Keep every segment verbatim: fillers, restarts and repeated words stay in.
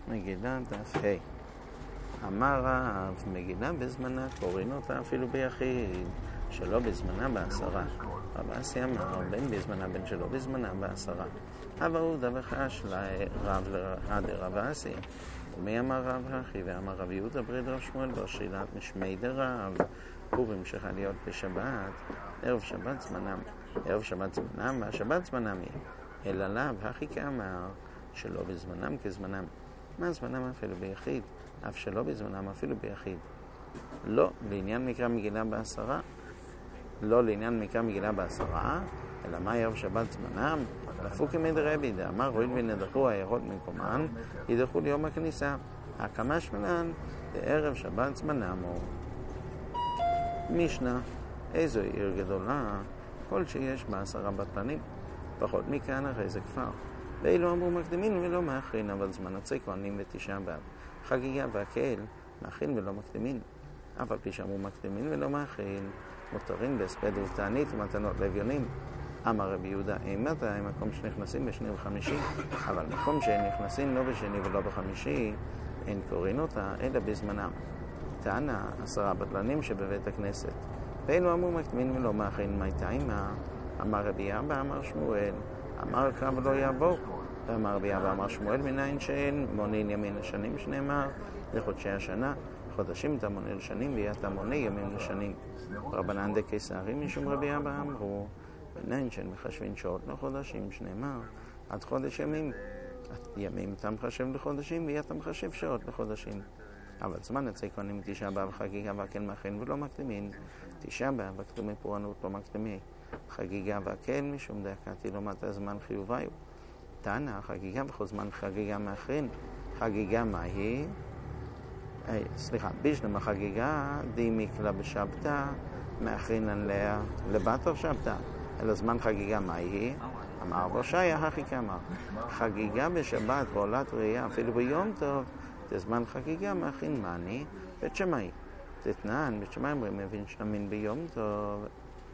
מגילה דף ה'. אמר רב, מגילה בזמנה קוראים אותה אפילו ביחיד, שלא בזמנה בעשרה. רב אסי אמר, בין בזמנה בין שלא בזמנה בעשרה. אבל הוא דבחש לרב לרב רב אסי. ומי אמר רב הכי? ואמר רב יהודה ברד רב שמואל לא שילת משמי דרב. פורים שחל להיות בשבת, ערב שבת זמנם, ערב שבת זמנם והשבת זמנם היא. אלא לאו הכי כאמר שלא בזמנם כזמנם. מה זמנם אפילו ביחיד? אף שלא בזמנם אפילו ביחיד. לא לעניין מקרא מגילה בעשרה, לא לעניין מקרא מגילה בעשרה, אלא מה ערב שבת זמנם? לפוקי מדרבי דאמר הואיל ונדחו העיירות ממקומן, ידחו ליום הכניסה. הקמה שמלן בערב שבת זמנם הוא. משנה, איזו עיר גדולה, כל שיש בה עשרה בטלנים, פחות מכאן הרי זה כפר. ואילו אמרו מקדימין ולא מאחרין, אבל זמן עצי כהנים ותשעה באב. חגיגה והקהל מאחרין ולא מקדימין. אף על פי שאמרו מקדימין ולא מאחרין, מותרים בהספד ותענית ומתנות לאביונים. אמר רבי יהודה, אימת הם מקום שנכנסים בשני וחמישי, אבל מקום שהם נכנסים לא בשני ולא בחמישי, אין קוראים אותה אלא בזמנם. טענה עשרה בטלנים שבבית הכנסת. ואילו אמרו מקדימין ולא מאחרין, מה טעימה? אמר רבי אבא, אמר שמואל, אמר קרא ולא יעבור. ואמר רבי אבא, אמר שמואל, מניין שאין מונין ימים לשנים, שנאמר לחודשי השנה, חודשים אתה מונה לשנים ואתה מונה ימים לשנים. רבנן דקיסרים משום רבי אבא אמרו, מניין שאין מחשבים שעות לחודשים, שנאמר עד חודש ימים, ימים אתה מחשב לחודשים ואתה מחשב שעות לחודשים. אבל זמן עצי כהנים תשעה באב חגיגה והקל מאחרין ולא מקדימין, תשעה באב הקדומי פורענות לא מקדימי, חגיגה והקל משום דקתי לעומת הזמן חיוביו. טענה חגיגה וכל זמן חגיגה מאחרין. חגיגה מה היא? אי, סליחה, בשלמה חגיגה די מקלה בשבתה מאחרין עליה לבטר שבתה. אלא זמן חגיגה מה היא? אמר בושעיה הכי כאמר. חגיגה בשבת ועולת ראייה אפילו ביום טוב, זה זמן חגיגה מאחרין מני בית שמאי. תתנן, בית שמאי אומרים מבין שנמין ביום טוב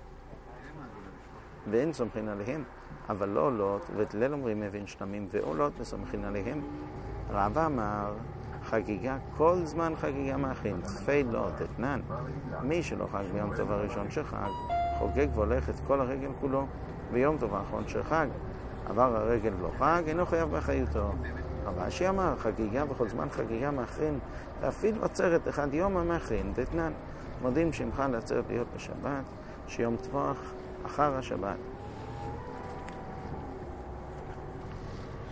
ואין סומכין עליהם, אבל לא עולות, ותלל אומרים מבין שנמים ועולות וסומכין עליהם. רב אמר, חגיגה, כל זמן חגיגה מאחרין, צפי לא, תתנן. מי שלא חג ביום טוב הראשון שחג, חוגג והולך את כל הרגל כולו, ביום טוב האחרון שחג, עבר הרגל לא חג, אינו חייב באחריותו. רב אשי אמר, חגיגה בכל זמן חגיגה מאחרין, ואפילו עצרת אחד יום המאחרין, תתנן. מודים שמך לעצרת להיות בשבת, שיום טבוח אחר השבת.